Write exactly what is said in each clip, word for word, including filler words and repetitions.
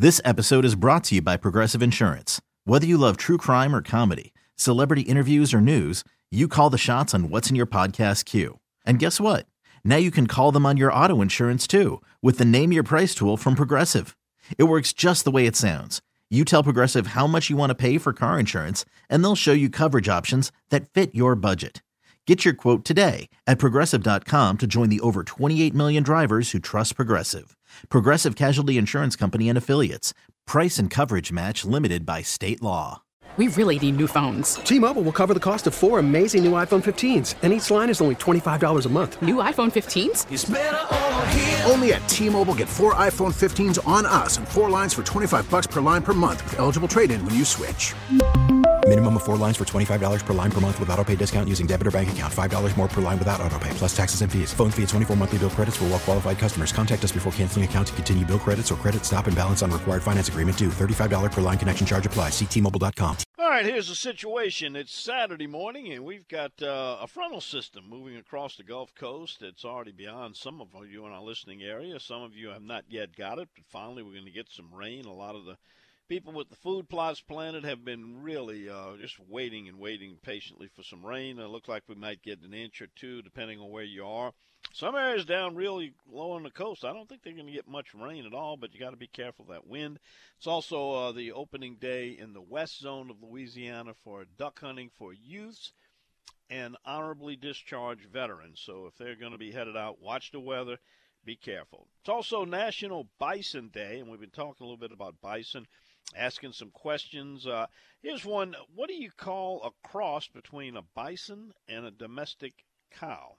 This episode is brought to you by Progressive Insurance. Whether you love true crime or comedy, celebrity interviews or news, you call the shots on what's in your podcast queue. And guess what? Now you can call them on your auto insurance too with the Name Your Price tool from Progressive. It works just the way it sounds. You tell Progressive how much you want to pay for car insurance, and they'll show you coverage options that fit your budget. Get your quote today at Progressive dot com to join the over twenty-eight million drivers who trust Progressive. Progressive Casualty Insurance Company and Affiliates. Price and coverage match limited by state law. We really need new phones. T-Mobile will cover the cost of four amazing new iPhone fifteens, and each line is only twenty-five dollars a month. New iPhone fifteens? It's better over here. Only at T-Mobile, get four iPhone fifteens on us and four lines for twenty-five bucks per line per month with eligible trade-in when you switch. Minimum of four lines for twenty-five dollars per line per month with autopay discount using debit or bank account. five dollars more per line without autopay, plus taxes and fees. Phone fee at twenty-four monthly bill credits for well-qualified customers. Contact us before canceling account to continue bill credits or credit stop and balance on required finance agreement due. thirty-five dollars per line connection charge applies. See T Mobile dot com. All right, here's the situation. It's Saturday morning, and we've got uh, a frontal system moving across the Gulf Coast. It's already beyond some of you in our listening area. Some of you have not yet got it, but finally we're going to get some rain. A lot of the people with the food plots planted have been really uh, just waiting and waiting patiently for some rain. It looks like we might get an inch or two, depending on where you are. Some areas down really low on the coast, I don't think they're going to get much rain at all, but you got to be careful of that wind. It's also uh, the opening day in the west zone of Louisiana for duck hunting for youths and honorably discharged veterans. So if they're going to be headed out, watch the weather, be careful. It's also National Bison Day, and we've been talking a little bit about bison, asking some questions. Uh, here's one. What do you call a cross between a bison and a domestic cow?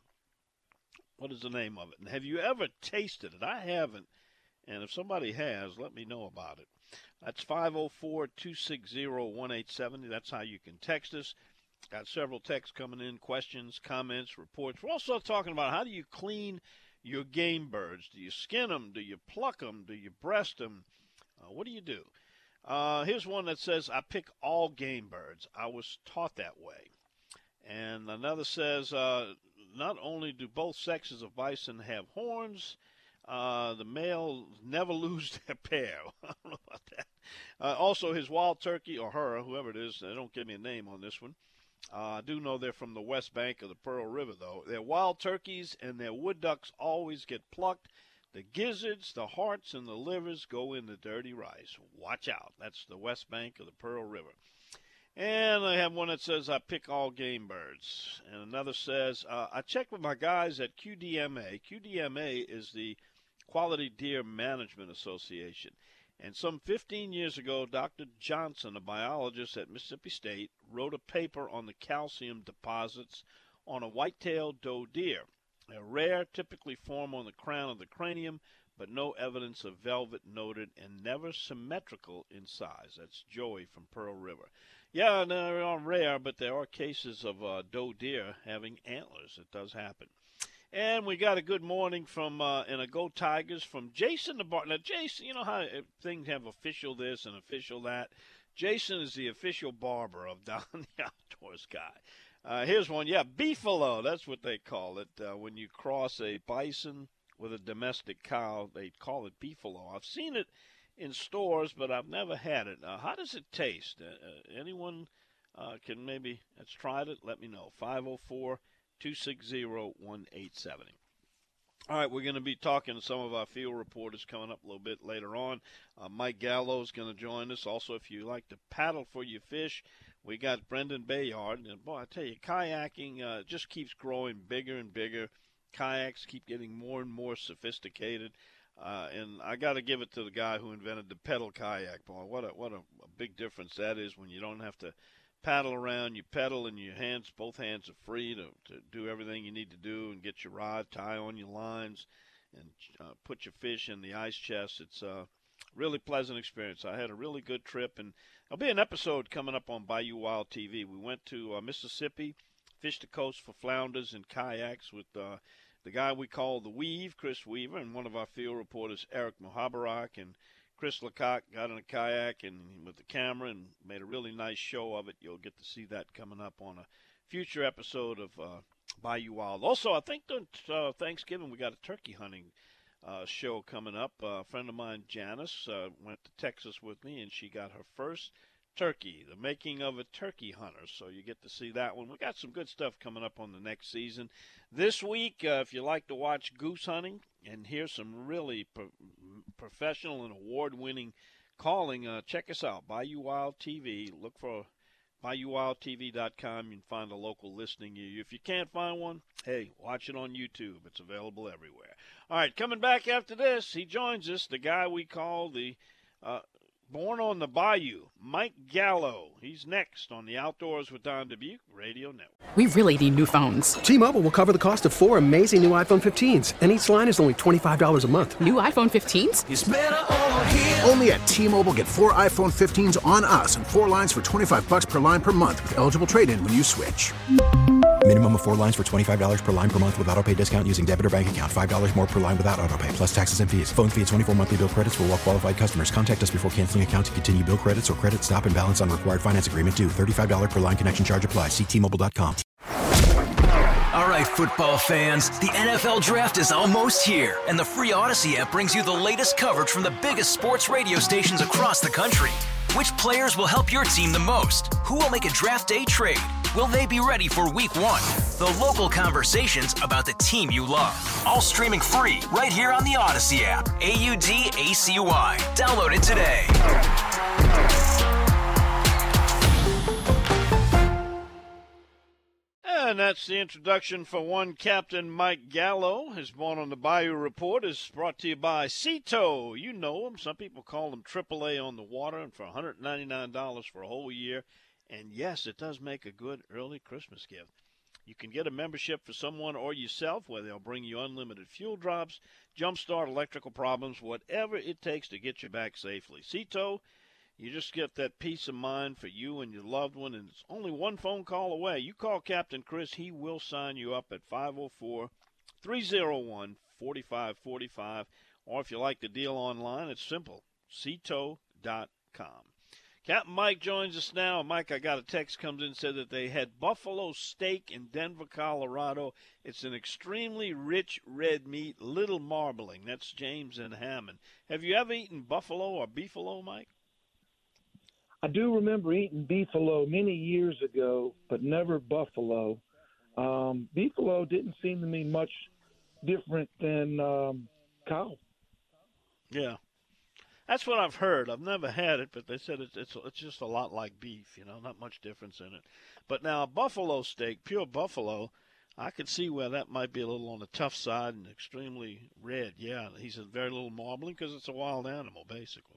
What is the name of it? And have you ever tasted it? I haven't. And if somebody has, let me know about it. That's five oh four, two six zero, one eight seven zero. That's how you can text us. Got several texts coming in, questions, comments, reports. We're also talking about how do you clean your game birds? Do you skin them? Do you pluck them? Do you breast them? Uh, what do you do? Uh, here's one that says, I pick all game birds. I was taught that way. And another says, uh, not only do both sexes of bison have horns, uh, the males never lose their pair. I don't know about that. Uh, also, his wild turkey, or her, whoever it is, they don't give me a name on this one. Uh, I do know they're from the west bank of the Pearl River, though. Their wild turkeys and their wood ducks always get plucked. The gizzards, the hearts, and the livers go in the dirty rice. Watch out. That's the west bank of the Pearl River. And I have one that says, I pick all game birds. And another says, uh, I checked with my guys at Q D M A. Q D M A is the Quality Deer Management Association. And some fifteen years ago, Doctor Johnson, a biologist at Mississippi State, wrote a paper on the calcium deposits on a white-tailed doe deer. They're rare, typically form on the crown of the cranium, but no evidence of velvet noted and never symmetrical in size. That's Joey from Pearl River. Yeah, they're all rare, but there are cases of uh, doe deer having antlers. It does happen. And we got a good morning from, uh, and a Go Tigers from Jason the Bar. Now, Jason, you know how things have official this and official that? Jason is the official barber of Down the Outdoors guy. Uh, here's one. Yeah, beefalo. That's what they call it. Uh, when you cross a bison with a domestic cow, they call it beefalo. I've seen it in stores, but I've never had it. Uh, how does it taste? Uh, uh, anyone uh, can maybe has tried it? Let me know. five oh four, two six zero, one eight seven zero. All right, we're going to be talking to some of our field reporters coming up a little bit later on. Uh, Mike Gallo is going to join us. Also, if you like to paddle for your fish, we got Brendan Bayard. And, boy, I tell you, kayaking uh, just keeps growing bigger and bigger. Kayaks keep getting more and more sophisticated. Uh, and I got to give it to the guy who invented the pedal kayak. Boy, what a what a, a big difference that is when you don't have to paddle around. You pedal and your hands, both hands are free to, to do everything you need to do and get your rod, tie on your lines, and uh, put your fish in the ice chest. It's a really pleasant experience. I had a really good trip, and there'll be an episode coming up on Bayou Wild T V. We went to uh, Mississippi, fished the coast for flounders and kayaks with uh, the guy we call the Weave, Chris Weaver, and one of our field reporters, Eric Mohabarak, and Chris Lecoq got in a kayak and with the camera and made a really nice show of it. You'll get to see that coming up on a future episode of uh, Bayou Wild. Also, I think on uh, Thanksgiving we got a turkey hunting uh, show coming up. Uh, a friend of mine, Janice, uh, went to Texas with me, and she got her first turkey, the making of a turkey hunter. So you get to see that one. We got some good stuff coming up on the next season. This week, uh, if you like to watch goose hunting and hear some really pro- professional and award-winning calling, uh, check us out, Bayou Wild T V. Look for bayou wild t v dot com. You can find a local listening near you. If you can't find one, hey, watch it on YouTube. It's available everywhere. All right, coming back after this, he joins us, the guy we call the uh, Born on the Bayou, Mike Gallo. He's next on the Outdoors with Don Dubuque Radio Network. We really need new phones. T-Mobile will cover the cost of four amazing new iPhone fifteens, and each line is only twenty-five dollars a month. New iPhone fifteens? It's better over here. Only at T-Mobile, get four iPhone fifteens on us and four lines for twenty-five bucks per line per month with eligible trade-in when you switch. Minimum of four lines for twenty-five dollars per line per month with autopay discount using debit or bank account. five dollars more per line without autopay, plus taxes and fees. Phone fee at twenty-four monthly bill credits for well-qualified customers. Contact us before canceling account to continue bill credits or credit stop and balance on required finance agreement due. thirty-five dollars per line connection charge applies. See T Mobile dot com. All right, football fans, the N F L Draft is almost here, and the free Odyssey app brings you the latest coverage from the biggest sports radio stations across the country. Which players will help your team the most? Who will make a draft day trade? Will they be ready for week one? The local conversations about the team you love. All streaming free right here on the Odyssey app. A U D A C Y. Download it today. And that's the introduction for one Captain Mike Gallo. His Born on the Bayou Report is brought to you by Sea-Tow. You know them. Some people call them triple A on the water, and for one hundred ninety-nine dollars for a whole year. And, yes, it does make a good early Christmas gift. You can get a membership for someone or yourself where they'll bring you unlimited fuel drops, jumpstart electrical problems, whatever it takes to get you back safely. Sea-Tow, you just get that peace of mind for you and your loved one, and it's only one phone call away. You call Captain Chris, he will sign you up at five oh four, three oh one, four five four five. Or if you like the deal online, it's simple, sea tow dot com. Captain Mike joins us now. Mike, I got a text comes in and said that they had buffalo steak in Denver, Colorado. It's an extremely rich red meat, little marbling. That's James and Hammond. Have you ever eaten buffalo or beefalo, Mike? I do remember eating beefalo many years ago, but never buffalo. Um, beefalo didn't seem to me much different than um, cow. Yeah. That's what I've heard. I've never had it, but they said it's, it's it's just a lot like beef, you know, not much difference in it. But now, buffalo steak, pure buffalo, I could see where that might be a little on the tough side and extremely red. Yeah, he said very little marbling because it's a wild animal, basically.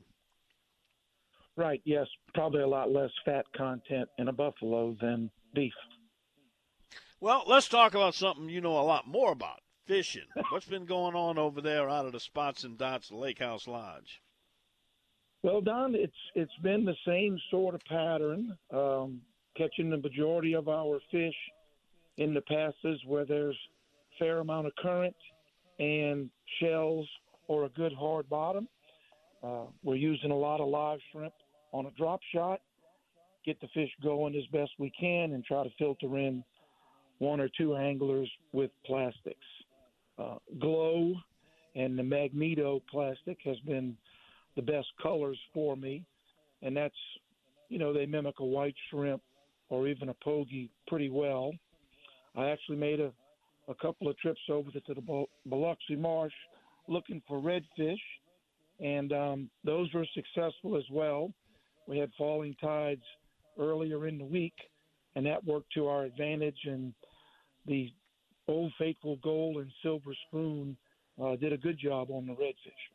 Right, yes, probably a lot less fat content in a buffalo than beef. Well, let's talk about something you know a lot more about, fishing. What's been going on over there out of the Spots and Dots Lake House Lodge? Well, Don, it's it's been the same sort of pattern, um, catching the majority of our fish in the passes where there's a fair amount of current and shells or a good hard bottom. Uh, we're using a lot of live shrimp on a drop shot, get the fish going as best we can, and try to filter in one or two anglers with plastics. Uh, Glow and the Magneto plastic has been the best colors for me, and that's, you know, they mimic a white shrimp or even a pogie pretty well. I actually made a, a couple of trips over to the Biloxi Marsh looking for redfish, and um, those were successful as well. We had falling tides earlier in the week, and that worked to our advantage, and the Old Faithful Gold and Silver Spoon uh, did a good job on the redfish.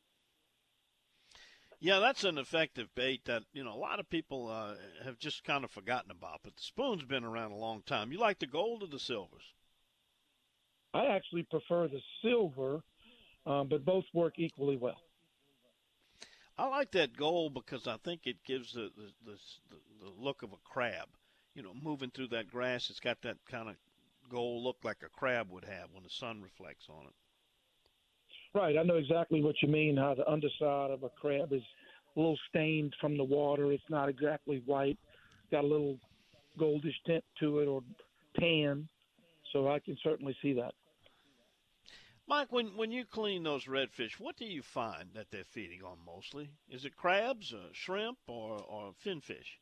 Yeah, that's an effective bait that, you know, a lot of people uh, have just kind of forgotten about. But the spoon's been around a long time. You like the gold or the silvers? I actually prefer the silver, um, but both work equally well. I like that gold because I think it gives the the, the the look of a crab. You know, moving through that grass, it's got that kind of gold look like a crab would have when the sun reflects on it. Right, I know exactly what you mean, how the underside of a crab is a little stained from the water. It's not exactly white. It's got a little goldish tint to it or tan, so I can certainly see that. Mike, when, when you clean those redfish, what do you find that they're feeding on mostly? Is it crabs, or shrimp, or, or finfish?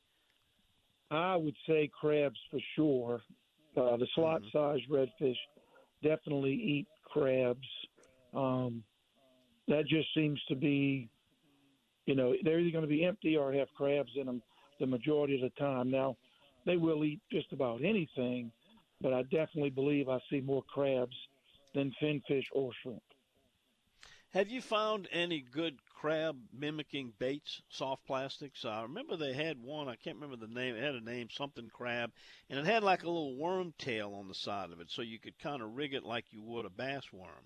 I would say crabs for sure. Uh, the slot-sized mm-hmm. redfish definitely eat crabs. Um, that just seems to be, you know, they're either going to be empty or have crabs in them the majority of the time. Now, they will eat just about anything, but I definitely believe I see more crabs than finfish or shrimp. Have you found any good crab mimicking baits, soft plastics? I remember they had one, I can't remember the name, it had a name, something crab, and it had like a little worm tail on the side of it, so you could kind of rig it like you would a bass worm.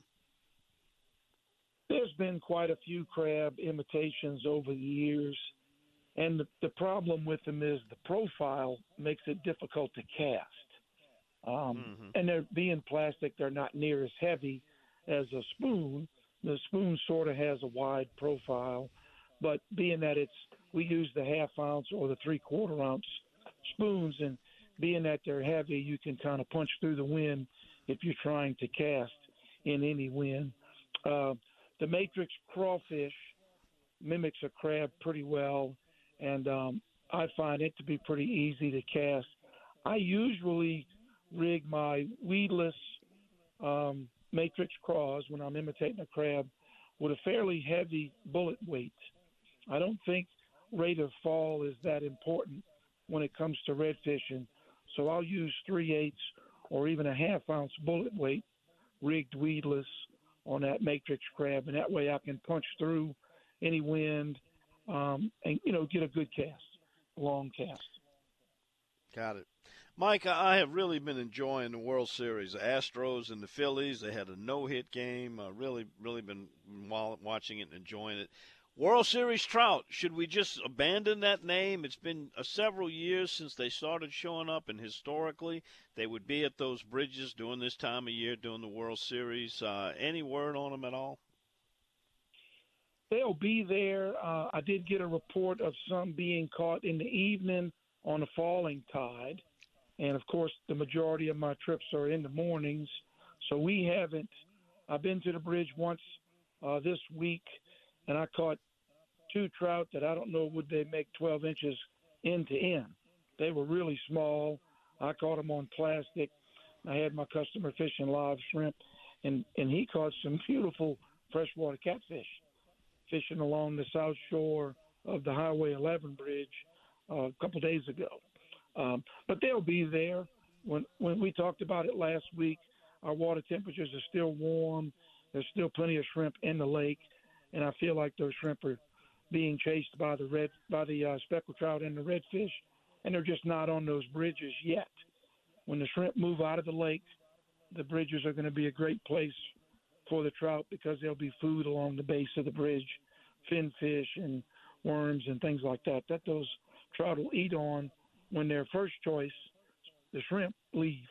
There's been quite a few crab imitations over the years, and the, the problem with them is the profile makes it difficult to cast. Um, mm-hmm. And they're being plastic, they're not near as heavy as a spoon. The spoon sort of has a wide profile, but being that it's we use the half ounce or the three quarter ounce spoons, and being that they're heavy, you can kind of punch through the wind if you're trying to cast in any wind. Uh, the matrix crawfish mimics a crab pretty well, and um, I find it to be pretty easy to cast. I usually rig my weedless um, matrix craws when I'm imitating a crab with a fairly heavy bullet weight. I don't think rate of fall is that important when it comes to red fishing, so I'll use three-eighths or even a half-ounce bullet weight rigged weedless on that matrix crab, and that way I can punch through any wind um, and, you know, get a good cast, long cast. Got it. Mike, I have really been enjoying the World Series. The Astros and the Phillies, they had a no-hit game. Uh, really, really been watching it and enjoying it. World Series trout, should we just abandon that name? It's been uh, several years since they started showing up, and historically they would be at those bridges during this time of year during the World Series. Uh, any word on them at all? They'll be there. Uh, I did get a report of some being caught in the evening on a falling tide. And, of course, the majority of my trips are in the mornings. So we haven't – I've been to the bridge once uh, this week, and I caught two trout that I don't know would they make twelve inches end to end. They were really small. I caught them on plastic. I had my customer fishing live shrimp, and, and he caught some beautiful freshwater catfish fishing along the south shore of the Highway eleven bridge uh, a couple days ago. Um, but they'll be there. When when we talked about it last week, our water temperatures are still warm. There's still plenty of shrimp in the lake, and I feel like those shrimp are being chased by the red by the uh, speckled trout and the redfish, and they're just not on those bridges yet. When the shrimp move out of the lake, the bridges are going to be a great place for the trout because there'll be food along the base of the bridge, finfish and worms and things like that, that those trout will eat on when their first choice, the shrimp, leave.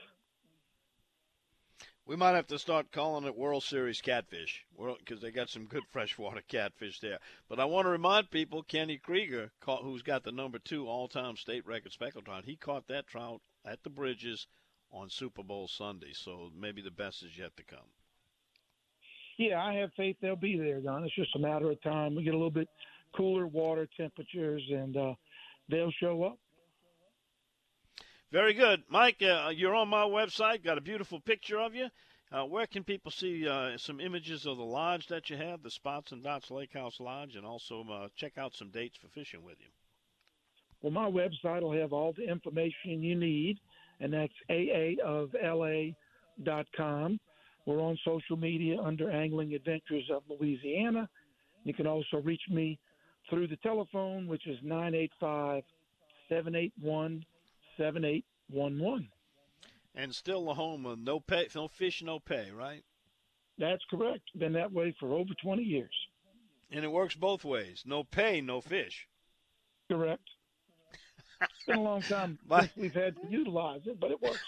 We might have to start calling it World Series catfish because they got some good freshwater catfish there. But I want to remind people, Kenny Krieger, caught, who's got the number two all-time state record speckled trout, he caught that trout at the bridges on Super Bowl Sunday. So maybe the best is yet to come. Yeah, I have faith they'll be there, Don. It's just a matter of time. We get a little bit cooler water temperatures, and uh, they'll show up. Very good. Mike, uh, you're on my website, got a beautiful picture of you. Uh, where can people see uh, some images of the lodge that you have, the Spots and Dots Lake House Lodge, and also uh, check out some dates for fishing with you? Well, my website will have all the information you need, and that's A A of L A dot com. We're on social media under Angling Adventures of Louisiana. You can also reach me through the telephone, which is nine eight five, seven eight one, seven eight one one. And still the home of no pay, no fish, no pay, right? That's correct. Been that way for over twenty years. And it works both ways. No pay, no fish. Correct. It's been a long time since we've had to utilize it, but it works.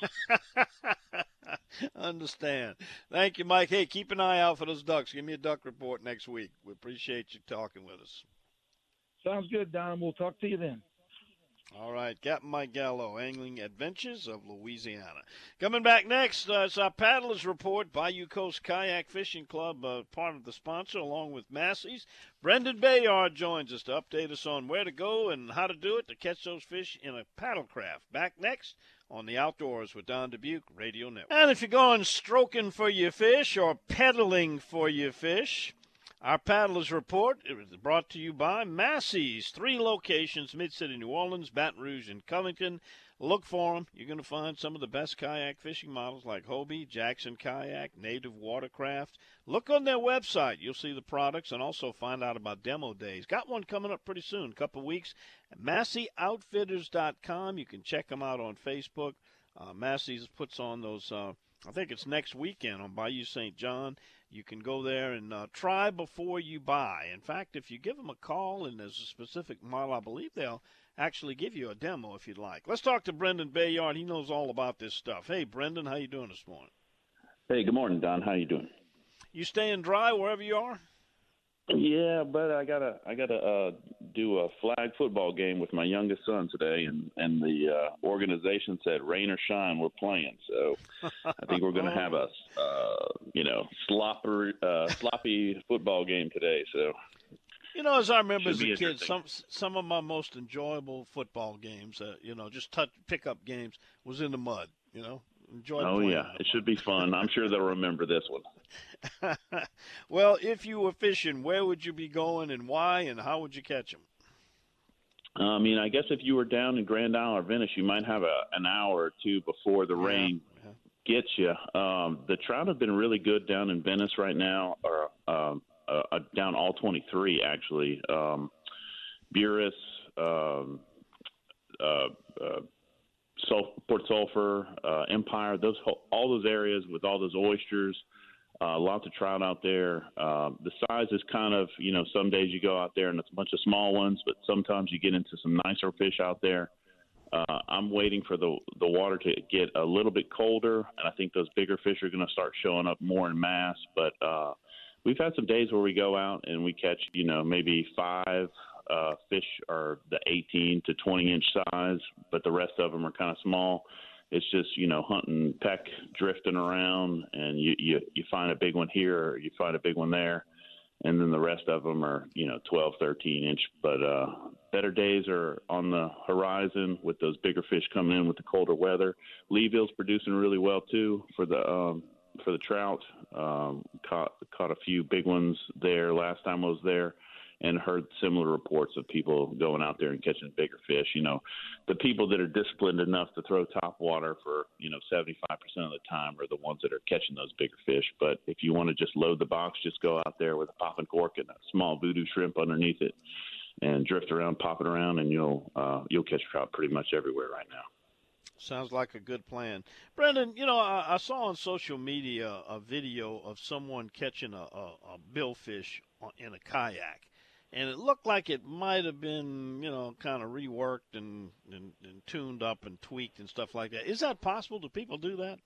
Understand. Thank you, Mike. Hey, keep an eye out for those ducks. Give me a duck report next week. We appreciate you talking with us. Sounds good, Don. We'll talk to you then. All right, Captain Mike Gallo, Angling Adventures of Louisiana. Coming back next, uh, it's our Paddlers Report, Bayou Coast Kayak Fishing Club, uh, part of the sponsor, along with Massey's. Brendan Bayard joins us to update us on where to go and how to do it to catch those fish in a paddlecraft. Back next on the Outdoors with Don Dubuque Radio Network. And if you're going stroking for your fish or pedaling for your fish, our Paddlers Report is brought to you by Massey's. Three locations, Mid-City, New Orleans, Baton Rouge, and Covington. Look for them. You're going to find some of the best kayak fishing models like Hobie, Jackson Kayak, Native Watercraft. Look on their website. You'll see the products and also find out about demo days. Got one coming up pretty soon, a couple of weeks. Massey Outfitters dot com. You can check them out on Facebook. Uh, Massey's puts on those, uh, I think it's next weekend on Bayou Saint John. You can go there and uh, try before you buy. In fact, if you give them a call and there's a specific model, I believe they'll actually give you a demo if you'd like. Let's talk to Brendan Bayard. He knows all about this stuff. Hey, Brendan, how you doing this morning? Hey, good morning, Don. How you doing? You staying dry wherever you are? Yeah, but I gotta I gotta uh, do a flag football game with my youngest son today, and and the uh, organization said rain or shine, we're playing. So I think we're gonna have a uh, you know sloppy uh, sloppy football game today. So you know, as I remember as Should a be kid, some some of my most enjoyable football games, uh, you know, just touch pickup games, was in the mud. You know. Enjoy oh playing yeah, it should be fun. I'm sure they'll remember this one. Well, if you were fishing, where would you be going and why, and how would you catch them? I mean, I guess if you were down in Grand Isle or Venice, you might have a, an hour or two before the Yeah, rain yeah. gets you. Um, the trout have been really good down in Venice right now, or um, uh, uh, down all twenty-three actually. Um, Buras, um, uh, uh, Sul- Port Sulphur, uh, Empire, those all those areas with all those oysters, uh, lots of trout out there. Uh, the size is kind of, you know, some days you go out there and it's a bunch of small ones, but sometimes you get into some nicer fish out there. Uh, I'm waiting for the the water to get a little bit colder, and I think those bigger fish are going to start showing up more en masse. But uh, we've had some days where we go out and we catch, you know, maybe five uh, fish are the eighteen to twenty inch size, but the rest of them are kind of small. It's just, you know, hunting peck, drifting around, and you, you, you find a big one here or you find a big one there, and then the rest of them are, you know, twelve, thirteen inch. But uh, better days are on the horizon with those bigger fish coming in with the colder weather. Leeville's producing really well, too, for the um, for the trout. Um, caught, caught a few big ones there last time I was there, and heard similar reports of people going out there and catching bigger fish. You know, the people that are disciplined enough to throw top water for, you know, seventy-five percent of the time are the ones that are catching those bigger fish. But if you want to just load the box, just go out there with a popping cork and a small voodoo shrimp underneath it and drift around, pop it around, and you'll uh, you'll catch trout pretty much everywhere right now. Sounds like a good plan. Brendan, you know, I, I saw on social media a video of someone catching a, a, a billfish in a kayak. And it looked like it might have been, you know, kind of reworked and, and, and tuned up and tweaked and stuff like that. Is that possible? Do people do that?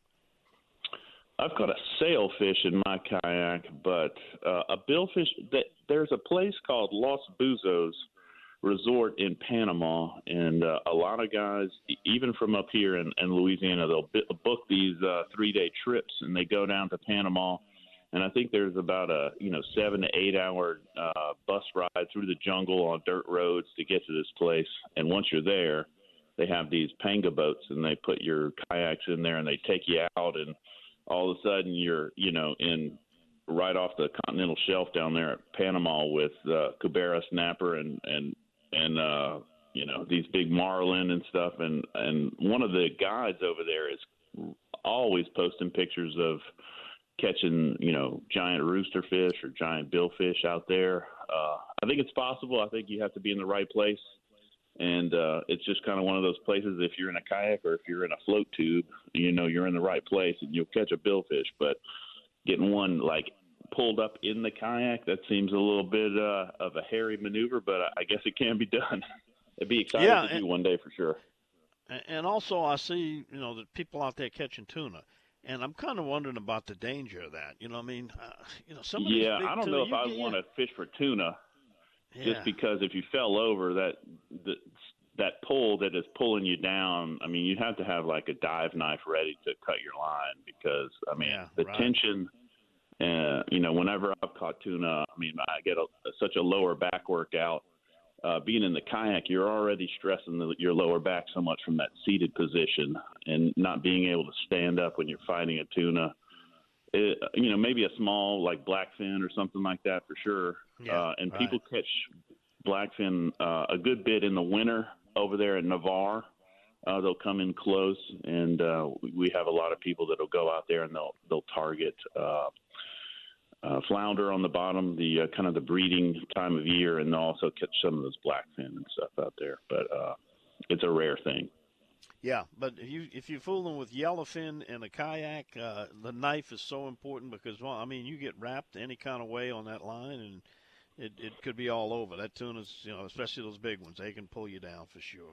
I've got a sailfish in my kayak, but uh, a billfish, that there's a place called Los Buzos Resort in Panama, and uh, a lot of guys, even from up here in, in Louisiana, they'll b- book these uh, three-day trips, and they go down to Panama. And I think there's about a, you know, seven to eight hour uh, bus ride through the jungle on dirt roads to get to this place. And once you're there, they have these panga boats, and they put your kayaks in there, and they take you out, and all of a sudden you're, you know, in right off the continental shelf down there at Panama with uh, Cubera snapper and and and uh, you know, these big marlin and stuff. And and one of the guides over there is always posting pictures of catching, you know, giant rooster fish or giant billfish out there. Uh, I think it's possible. I think you have to be in the right place. And uh, it's just kind of one of those places, if you're in a kayak or if you're in a float tube, you know, you're in the right place and you'll catch a billfish. But getting one, like, pulled up in the kayak, that seems a little bit uh, of a hairy maneuver, but I guess it can be done. It'd be exciting yeah, to and, do one day for sure. And also I see, you know, the people out there catching tuna. And I'm kind of wondering about the danger of that. You know what I mean? Uh, you know, some of yeah, these big I don't tuna, know if you, I you, want to fish for tuna, yeah. just because if you fell over, that the, that pull that is pulling you down, I mean, you have to have like a dive knife ready to cut your line because, I mean, Yeah, the right. tension, uh, you know, whenever I've caught tuna, I mean, I get a, such a lower back workout. Uh, being in the kayak, you're already stressing the, your lower back so much from that seated position and not being able to stand up when you're fighting a tuna. It, you know, maybe a small like blackfin or something like that for sure. Yeah, uh, and right. people catch blackfin uh, a good bit in the winter over there in Navarre. Uh, they'll come in close, and uh, we have a lot of people that'll go out there and they'll they'll target uh, uh, flounder on the bottom, the uh, kind of the breeding time of year, and they'll also catch some of those blackfin and stuff out there. But uh, it's a rare thing. Yeah, but if you if you fool them with yellowfin and a kayak, uh, the knife is so important because, well, I mean, you get wrapped any kind of way on that line, and it, it could be all over. That tuna's, you know, especially those big ones, they can pull you down for sure.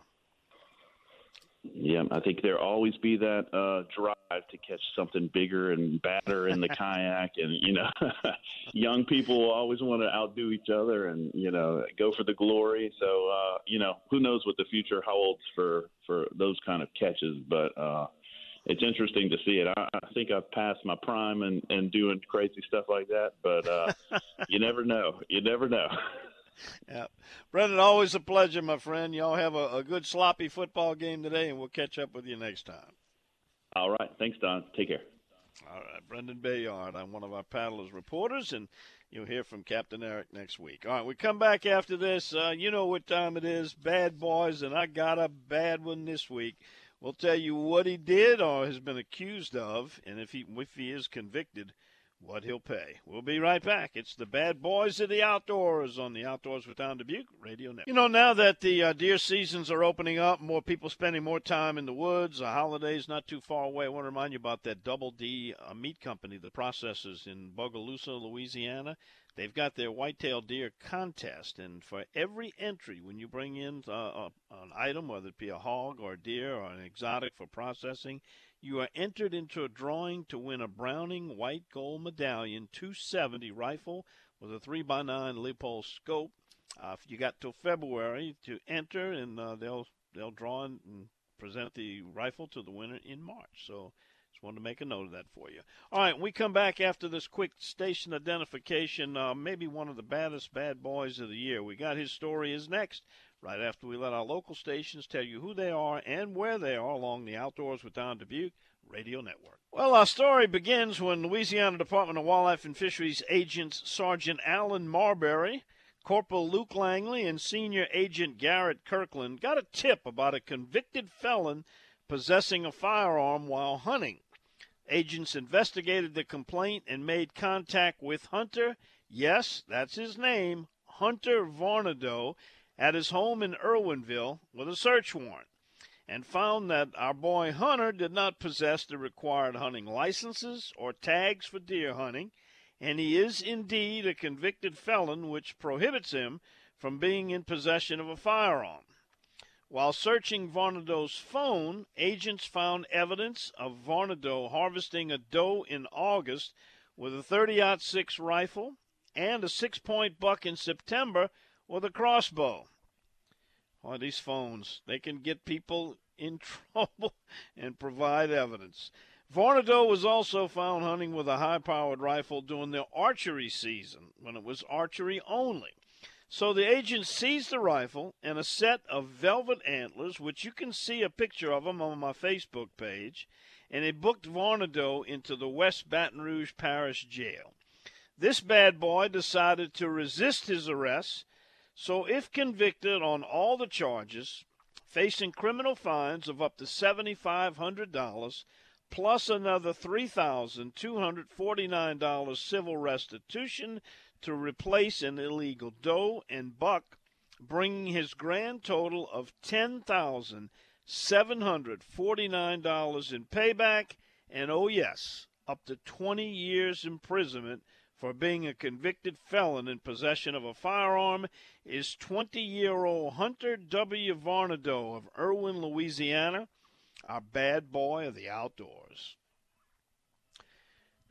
Yeah, I think there'll always be that uh, drive to catch something bigger and badder in the kayak. And, you know, young people will always want to outdo each other and, you know, go for the glory. So, uh, you know, who knows what the future holds for, for those kind of catches. But uh, it's interesting to see it. I, I think I've passed my prime and, and doing crazy stuff like that. But uh, you never know. You never know. Yeah. Brendan, always a pleasure, my friend. Y'all have a, a good sloppy football game today, and we'll catch up with you next time. All right. Thanks, Don. Take care. All right. Brendan Bayard, I'm one of our Paddlers reporters, and you'll hear from Captain Eric next week. All right, we come back after this. Uh, you know what time it is, bad boys, and I got a bad one this week. We'll tell you what he did or has been accused of, and if he, if he is convicted, what he'll pay. We'll be right back. It's the Bad Boys of the Outdoors on the Outdoors with Don Dubuque Radio Network. You know, now that the uh, deer seasons are opening up, more people spending more time in the woods, the holidays not too far away. I want to remind you about that Double D uh, meat company that processes in Bogalusa, Louisiana. They've got their white-tailed deer contest, and for every entry, when you bring in uh, a, an item, whether it be a hog or a deer or an exotic for processing, you are entered into a drawing to win a Browning White Gold Medallion two seventy rifle with a three by nine Leupold scope. Uh, you got till February to enter, and uh, they'll they'll draw and present the rifle to the winner in March. So just wanted to make a note of that for you. All right, we come back after this quick station identification. Uh, maybe one of the baddest bad boys of the year. We got his story is next, right after we let our local stations tell you who they are and where they are along the Outdoors with Don Dubuque Radio Network. Well, our story begins when Louisiana Department of Wildlife and Fisheries agents Sergeant Alan Marbury, Corporal Luke Langley, and Senior Agent Garrett Kirkland got a tip about a convicted felon possessing a firearm while hunting. Agents investigated the complaint and made contact with Hunter, yes, that's his name, Hunter Varnado, at his home in Irwinville with a search warrant, and found that our boy Hunter did not possess the required hunting licenses or tags for deer hunting, and he is indeed a convicted felon, which prohibits him from being in possession of a firearm. While searching Varnado's phone, agents found evidence of Varnado harvesting a doe in August with a thirty aught six rifle and a six-point buck in September with a crossbow. Oh, these phones, they can get people in trouble and provide evidence. Varnado was also found hunting with a high-powered rifle during the archery season, when it was archery only. So the agents seized the rifle and a set of velvet antlers, which you can see a picture of them on my Facebook page, and they booked Varnado into the West Baton Rouge Parish Jail. This bad boy decided to resist his arrest, so if convicted on all the charges, facing criminal fines of up to seven thousand five hundred dollars, plus another three thousand two hundred forty-nine dollars civil restitution to replace an illegal doe and buck, bringing his grand total of ten thousand seven hundred forty-nine dollars in payback, and oh yes, up to twenty years imprisonment for being a convicted felon in possession of a firearm is twenty-year-old Hunter W. Varnado of Irwin, Louisiana, our bad boy of the outdoors.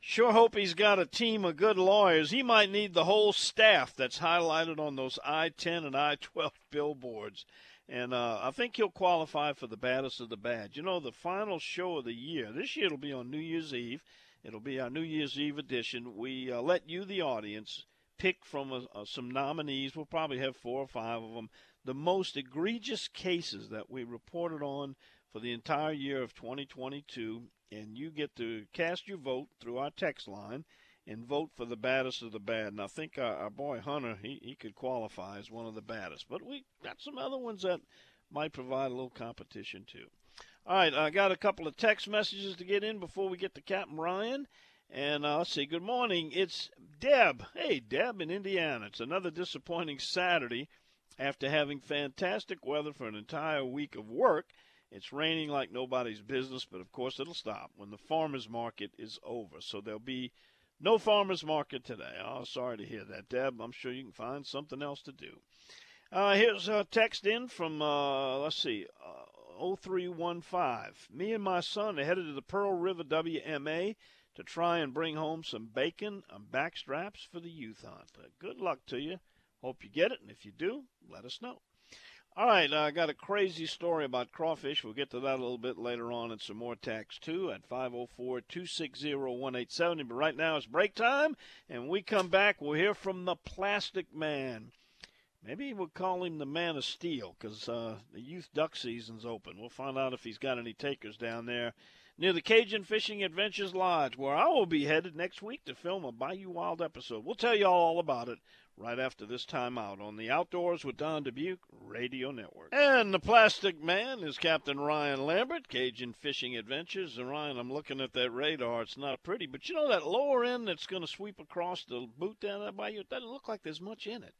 Sure hope he's got a team of good lawyers. He might need the whole staff that's highlighted on those I ten and I twelve billboards. And uh, I think he'll qualify for the baddest of the bad. You know, the final show of the year, this year it'll be on New Year's Eve. It'll be our New Year's Eve edition. We uh, let you, the audience, pick from a, uh, some nominees. We'll probably have four or five of them. The most egregious cases that we reported on for the entire year of twenty twenty-two. And you get to cast your vote through our text line and vote for the baddest of the bad. And I think our, our boy Hunter, he, he could qualify as one of the baddest. But we got some other ones that might provide a little competition too. All right, I got a couple of text messages to get in before we get to Captain Ryan. And uh, let's see, good morning. It's Deb. Hey, Deb in Indiana. It's another disappointing Saturday after having fantastic weather for an entire week of work. It's raining like nobody's business, but of course it'll stop when the farmer's market is over. So there'll be no farmer's market today. Oh, sorry to hear that, Deb. I'm sure you can find something else to do. Uh, here's a text in from, uh, let's see, uh, oh three one five. Me and my son are headed to the Pearl River W M A to try and bring home some bacon and backstraps for the youth hunt. Uh, good luck to you. Hope you get it, and if you do, let us know. All right, I uh, got a crazy story about crawfish. We'll get to that a little bit later on and some more text, too, at five oh four, two six zero, one eight seven zero. But right now it's break time, and when we come back, we'll hear from the Plastic Man. Maybe we'll call him the Man of Steel because uh, the youth duck season's open. We'll find out if he's got any takers down there near the Cajun Fishing Adventures Lodge, where I will be headed next week to film a Bayou Wild episode. We'll tell you all about it right after this timeout on the Outdoors with Don Dubuque Radio Network. And the Plastic Man is Captain Ryan Lambert, Cajun Fishing Adventures. And Ryan, I'm looking at that radar. It's not pretty, but you know that lower end that's going to sweep across the boot down there by you? It doesn't look like there's much in it.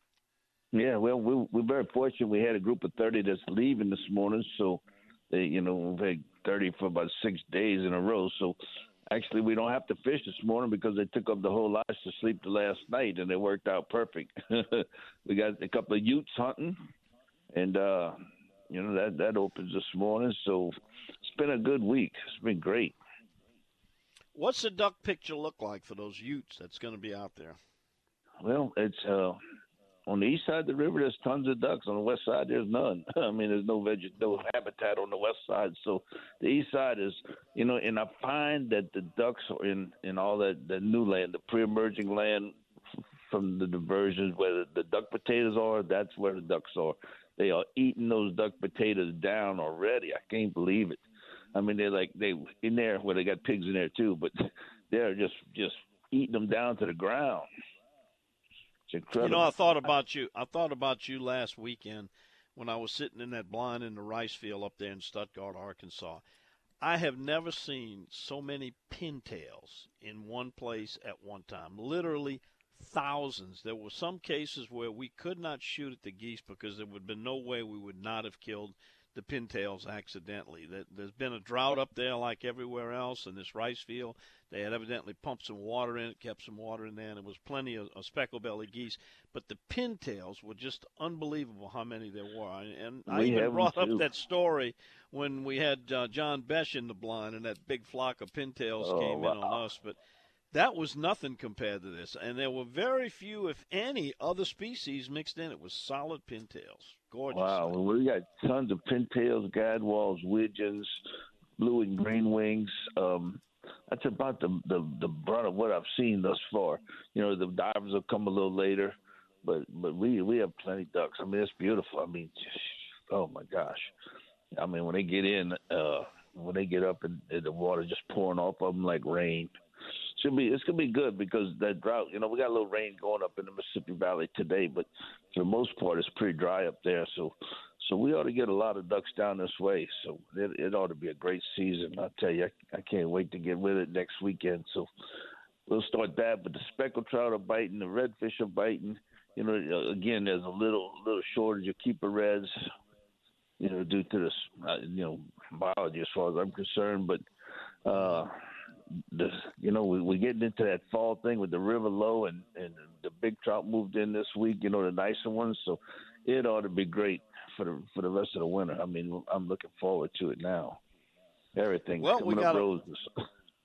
Yeah, well, we, we're very fortunate. We had a group of thirty that's leaving this morning, so they, you know, we've had thirty for about six days in a row. So actually, we don't have to fish this morning because they took up the whole lodge to sleep the last night, and it worked out perfect. We got a couple of Utes hunting, and uh, you know that that opens this morning. So it's been a good week. It's been great. What's the duck picture look like for those Utes that's going to be out there? Well, it's uh, on the east side of the river. There's tons of ducks. On the west side, there's none. I mean, there's no veg, no habitat on the west side. So the east side is, you know, and I find that the ducks are in, in all that the new land, the pre-emerging land from the diversions where the, the duck potatoes are. That's where the ducks are. They are eating those duck potatoes down already. I can't believe it. I mean, they're like they in there where well, they got pigs in there too, but they're just just eating them down to the ground. It's incredible. You know, I thought about you. I thought about you last weekend when I was sitting in that blind in the rice field up there in Stuttgart, Arkansas. I have never seen so many pintails in one place at one time. Literally thousands. There were some cases where we could not shoot at the geese because there would have been no way we would not have killed the pintails accidentally. There's been a drought up there like everywhere else in this rice field. They had evidently pumped some water in it, kept some water in there, and there was plenty of, of speckle-bellied geese. But the pintails were just unbelievable how many there were. And I we even brought up too. that story when we had uh, John Besh in the blind and that big flock of pintails Oh, came wow. in on us. But that was nothing compared to this. And there were very few, if any, other species mixed in. It was solid pintails. Gorgeous. Wow, well, we got tons of pintails, gadwalls, widgeons, blue and green wings. Um, that's about the, the the brunt of what I've seen thus far. You know, the divers will come a little later, but but we we have plenty of ducks. I mean, it's beautiful. I mean, oh my gosh. I mean, when they get in, uh, when they get up and, and the water just pouring off of them like rain. Should be it's gonna be good because that drought. You know, we got a little rain going up in the Mississippi Valley today, but for the most part, it's pretty dry up there. So, so we ought to get a lot of ducks down this way. So it, it ought to be a great season. I tell you, I, I can't wait to get with it next weekend. So we'll start that. But the speckled trout are biting, the redfish are biting. You know, again, there's a little little shortage of keeper reds. You know, due to this, uh, you know, biology as far as I'm concerned, but. Uh, The, you know, we, we're getting into that fall thing with the river low and, and the big trout moved in this week, you know, the nicer ones. So it ought to be great for the for the rest of the winter. I mean, I'm looking forward to it now. Everything Well, coming we up got roses.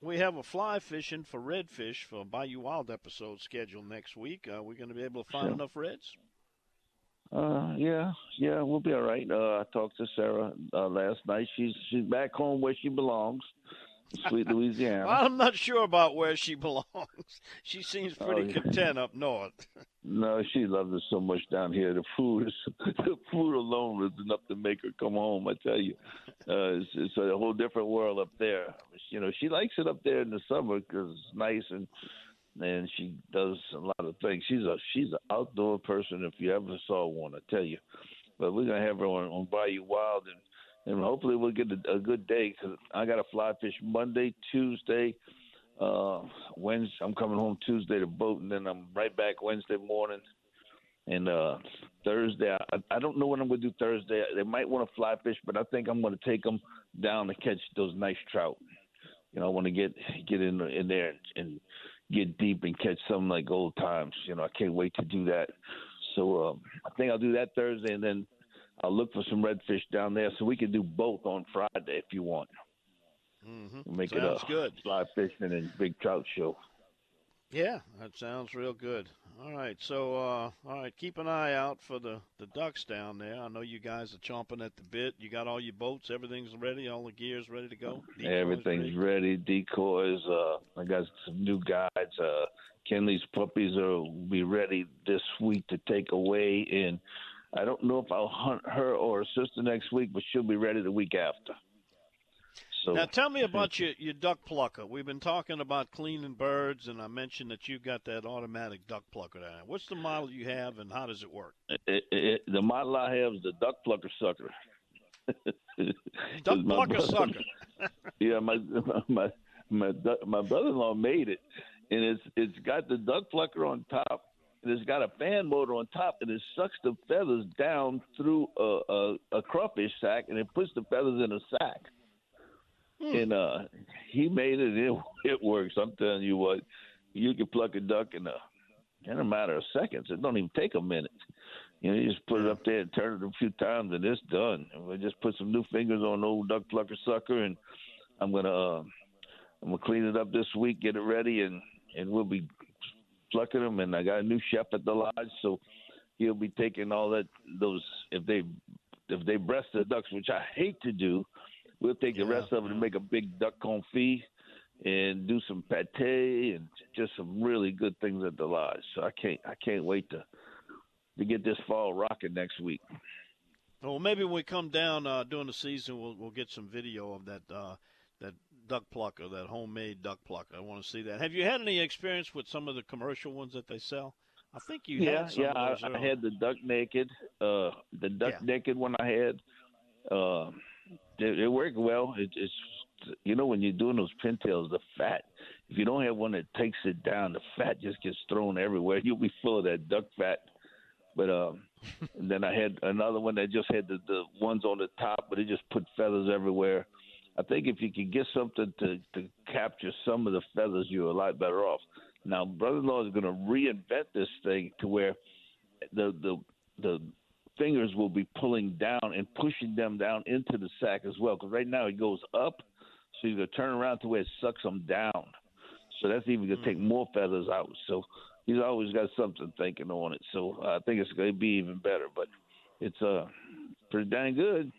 we have a fly fishing for redfish for Bayou Wild episode scheduled next week. Are we going to be able to find Sure. enough reds? Uh, yeah, yeah, we'll be all right. Uh, I talked to Sarah uh, last night. She's she's back home where she belongs, sweet Louisiana. Well, I'm not sure about where she belongs. She seems pretty Oh, yeah. content up north. No, she loves it so much down here. The food is the food alone is enough to make her come home. I tell you, uh, it's, it's a whole different world up there. You know, she likes it up there in the summer because it's nice and and she does a lot of things. She's a she's an outdoor person if you ever saw one. I tell you. But we're gonna have her on, on Bayou Wild and and hopefully we'll get a, a good day because I got to fly fish Monday, Tuesday. Uh, Wednesday, I'm coming home Tuesday to boat, and then I'm right back Wednesday morning. And uh, Thursday, I, I don't know what I'm going to do Thursday. They might want to fly fish, but I think I'm going to take them down to catch those nice trout. You know, I want to get get in in there and, and get deep and catch something like old times. You know, I can't wait to do that. So um, I think I'll do that Thursday, and then I'll look for some redfish down there so we can do both on Friday if you want. Mm-hmm. We'll make Sounds it a good. fly fishing and big trout show. Yeah, that sounds real good. All right, so uh, all right, keep an eye out for the, the ducks down there. I know you guys are chomping at the bit. You got all your boats, everything's ready, all the gear's ready to go. Decoys Everything's ready? ready. Decoys. Uh, I got some new guides. Uh, Kenley's puppies will be ready this week to take away. And I don't know if I'll hunt her or her sister next week, but she'll be ready the week after. So Now tell me about your, your duck plucker. We've been talking about cleaning birds, and I mentioned that you've got that automatic duck plucker down there. What's the model you have, and how does it work? it, it, the model I have is the duck plucker sucker. Duck My plucker brother- sucker. Yeah, my my my my brother-in-law made it, and it's it's got the duck plucker on top, and it's got a fan motor on top, and it sucks the feathers down through a a, a crawfish sack, and it puts the feathers in a sack. Hmm. And uh, he made it. It it works. I'm telling you what, you can pluck a duck in a in a matter of seconds. It don't even take a minute. You know, you just put it up there and turn it a few times, and it's done. And we just put some new fingers on the old duck plucker sucker, and I'm gonna uh, I'm gonna clean it up this week, get it ready, and and we'll be plucking them. And I got a new chef at the lodge, so he'll be taking all that those if they if they breast the ducks, which I hate to do. We'll take the Yeah, rest of it and make a big duck confit and do some pate and just some really good things at the lodge. So I can't I can't wait to to get this fall rocking next week. Well, maybe when we come down uh, during the season, we'll we'll get some video of that uh, that duck plucker, that homemade duck plucker. I want to see that. Have you had any experience with some of the commercial ones that they sell? I think you yeah, had some yeah. of I, those I earlier. had the duck naked, uh, the duck Yeah. naked one I had. Uh, it, it worked well. It, it's you know when you're doing those pintails, the fat. If you don't have one that takes it down, the fat just gets thrown everywhere. You'll be full of that duck fat. But um, and then I had another one that just had the, the ones on the top, but it just put feathers everywhere. I think if you could get something to, to capture some of the feathers, you're a lot better off. Now, brother-in-law is going to reinvent this thing to where the the the fingers will be pulling down and pushing them down into the sack as well. Because right now it goes up, so you're going to turn around to where it sucks them down. So that's even going to take more feathers out. So he's always got something thinking on it. So I think it's going to be even better. But it's uh pretty dang good.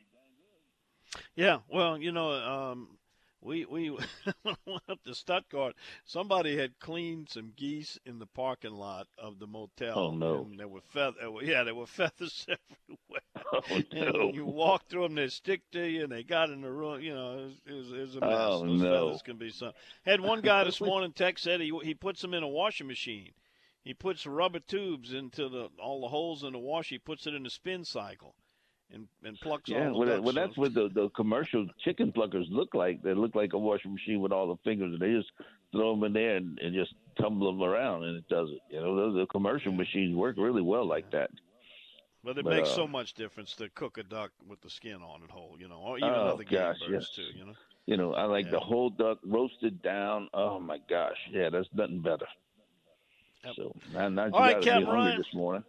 Yeah, well, you know, um, we we when I went up to Stuttgart, somebody had cleaned some geese in the parking lot of the motel. Oh, no. And there were feathers. Yeah, there were feathers everywhere. Oh, And no. when you walk through them, they stick to you, and they got in the room. You know, it was, it was, it was a mess. Oh, Those no. feathers can be something. Had one guy this morning text said he he puts them in a washing machine. He puts rubber tubes into the all the holes in the wash. He puts it in a spin cycle, and and plucks Yeah, all the well, that, ducks. well So- that's what the, the commercial chicken pluckers look like. They look like a washing machine with all the fingers, and they just throw them in there and, and just tumble them around, and it does it. You know, those the commercial machines work really well like that. But it But, makes uh, so much difference to cook a duck with the skin on it whole, you know, or even Oh, other game gosh, birds yes. too, you know. You know, I like Yeah. the whole duck roasted down. Oh my gosh, yeah, that's nothing better. Yep. So now, now you All right, got Captain me hungry Ryan. this morning.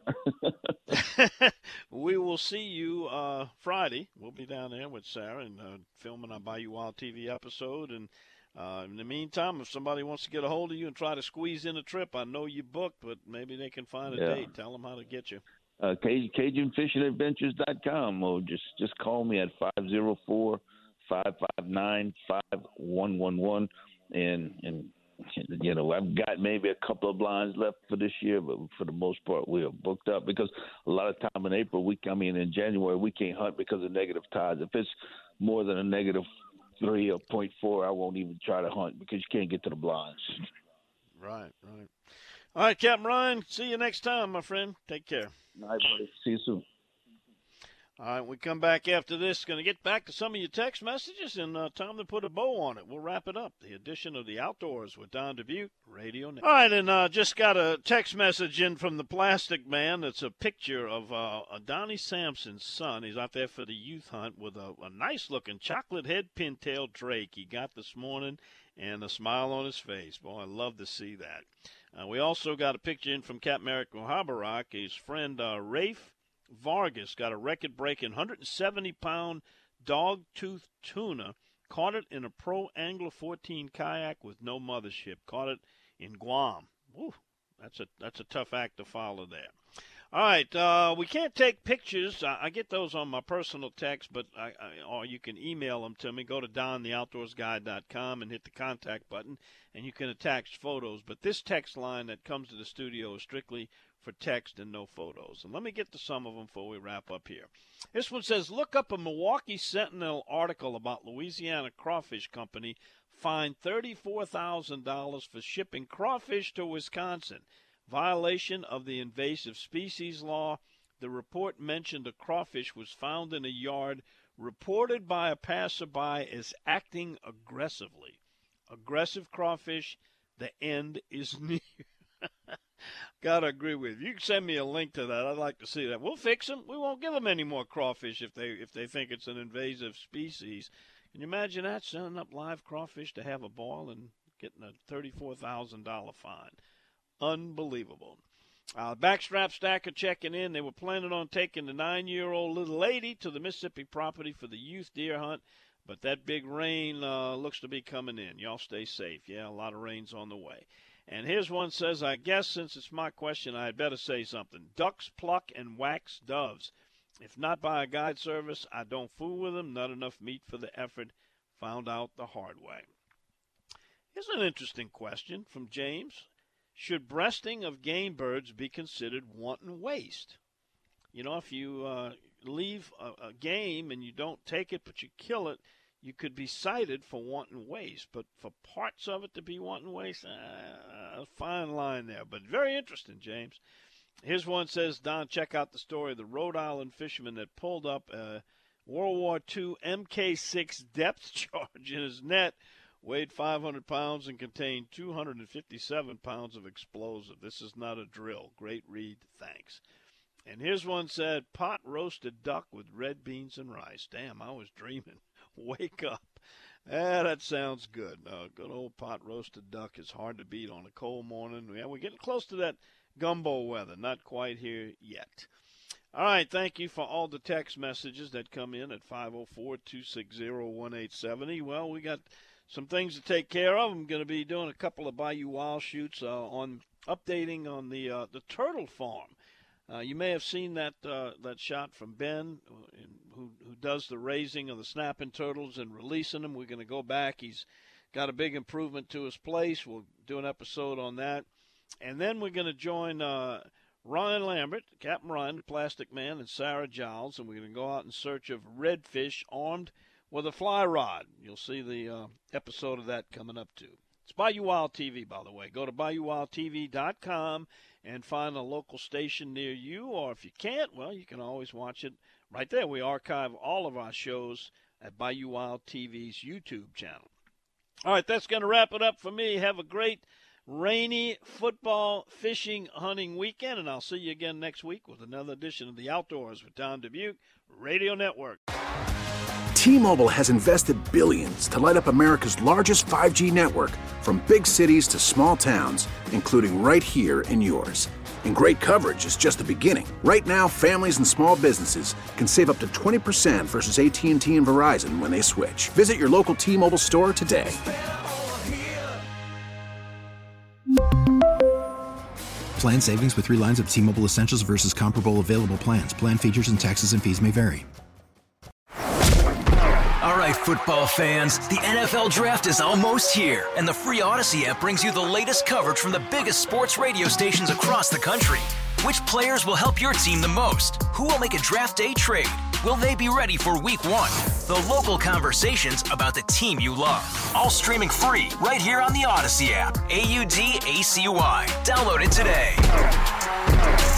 We will see you uh, Friday. We'll be down there with Sarah and uh, filming our Bayou Wild T V episode, and Uh, in the meantime, if somebody wants to get a hold of you and try to squeeze in a trip, I know you booked, but maybe they can find a Yeah. date. Tell them how to get you. Uh, Cajun Fishing Adventures dot com, or just, just call me at five oh four, five five nine, five one one one. And, and, you know, I've got maybe a couple of blinds left for this year, but for the most part, we are booked up because a lot of time in April, we I mean, in January, we can't hunt because of negative tides. If it's more than a negative three or point four, I won't even try to hunt because you can't get to the blinds. Right, right. All right, Captain Ryan, see you next time, my friend. Take care. All right, buddy. See you soon. All right, we come back after this. Going to get back to some of your text messages, and uh, time to put a bow on it. We'll wrap it up. The edition of The Outdoors with Don Dubuque, Radio Network. All right, and uh, just got a text message in from the Plastic Man. It's a picture of uh, Donnie Sampson's son. He's out there for the youth hunt with a, a nice-looking chocolate-head pintail drake he got this morning and a smile on his face. Boy, I love to see that. Uh, we also got a picture in from Captain Eric Mohabarak. His friend uh, Rafe Vargas got a record-breaking one hundred seventy pound dog-tooth tuna, caught it in a Pro Angler fourteen kayak with no mothership, caught it in Guam. Woo, that's a that's a tough act to follow there. All right, uh, we can't take pictures. I, I get those on my personal text, but I, I, or you can email them to me. Go to don the outdoors guy dot com and hit the contact button, and you can attach photos. But this text line that comes to the studio is strictly for text and no photos. And let me get to some of them before we wrap up here. This one says, look up a Milwaukee Sentinel article about Louisiana Crawfish Company fined thirty-four thousand dollars for shipping crawfish to Wisconsin. Violation of the invasive species law. The report mentioned a crawfish was found in a yard reported by a passerby as acting aggressively. Aggressive crawfish, the end is near. Gotta agree with you. You can send me a link to that. I'd like to see that. We'll fix them. We won't give them any more crawfish if they if they think it's an invasive species. Can you imagine that? Sending up live crawfish to have a boil and getting a thirty-four thousand dollars fine. Unbelievable. Uh, Backstrap Stacker checking in. They were planning on taking the nine-year-old little lady to the Mississippi property for the youth deer hunt, but that big rain uh, looks to be coming in. Y'all stay safe. Yeah, a lot of rain's on the way. And here's one says, I guess since it's my question, I had better say something. Ducks pluck and wax doves. If not by a guide service, I don't fool with them. Not enough meat for the effort. Found out the hard way. Here's an interesting question from James. Should breasting of game birds be considered wanton waste? You know, if you uh, leave a, a game and you don't take it but you kill it, you could be cited for wanton waste. But for parts of it to be wanton waste, uh, a fine line there. But very interesting, James. Here's one says, Don, check out the story of the Rhode Island fisherman that pulled up a World War Two M K six depth charge in his net, weighed five hundred pounds and contained two hundred fifty-seven pounds of explosive. This is not a drill. Great read. Thanks. And here's one said, pot roasted duck with red beans and rice. Damn, I was dreaming. Wake up. Ah, that sounds good. Uh, good old pot roasted duck is hard to beat on a cold morning. Yeah, we're getting close to that gumbo weather. Not quite here yet. All right, thank you for all the text messages that come in at five oh four, two six zero, one eight seven zero. Well, we got some things to take care of. I'm going to be doing a couple of Bayou Wild shoots uh, on updating on the uh, the turtle farm. Uh, you may have seen that uh, that shot from Ben, who who does the raising of the snapping turtles and releasing them. We're going to go back. He's got a big improvement to his place. We'll do an episode on that. And then we're going to join uh, Ryan Lambert, Captain Ryan, the Plastic Man, and Sarah Giles, and we're going to go out in search of redfish armed with a fly rod. You'll see the uh, episode of that coming up, too. It's Bayou Wild T V, by the way. Go to bayou wild t v dot com and find a local station near you, or if you can't, well, you can always watch it right there. We archive all of our shows at Bayou Wild T V's YouTube channel. All right, that's going to wrap it up for me. Have a great rainy football, fishing, hunting weekend, and I'll see you again next week with another edition of The Outdoors with Don Dubuque, Radio Network. T-Mobile has invested billions to light up America's largest five G network, from big cities to small towns, including right here in yours. And great coverage is just the beginning. Right now, families and small businesses can save up to twenty percent versus A T and T and Verizon when they switch. Visit your local T-Mobile store today. Plan savings with three lines of T-Mobile Essentials versus comparable available plans. Plan features and taxes and fees may vary. All right, football fans, the N F L Draft is almost here, and the free Odyssey app brings you the latest coverage from the biggest sports radio stations across the country. Which players will help your team the most? Who will make a draft day trade? Will they be ready for week one? The local conversations about the team you love. All streaming free right here on the Odyssey app. A U D A C Y. Download it today.